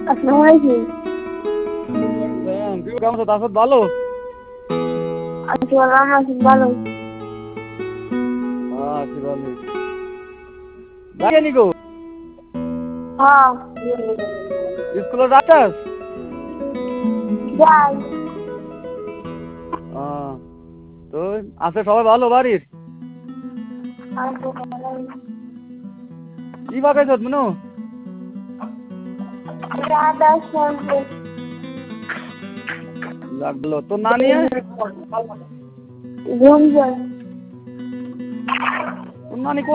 আসসালামু আলাইকুম। তুই কেমন আছো? তাসত ভালো? আছি ভালো, আছি ভালো। আছি ভালো। যাই নিকো হ্যাঁ স্কুলে যাচ্ছাস? যাই। তো আছে সবাই ভালো বাড়ির? আছি ভালোই। কি পাকাইছ মনু? দাদা শুনছে। লাগলো তোর না নিয়ে? ঘুম যায়। তোর নানি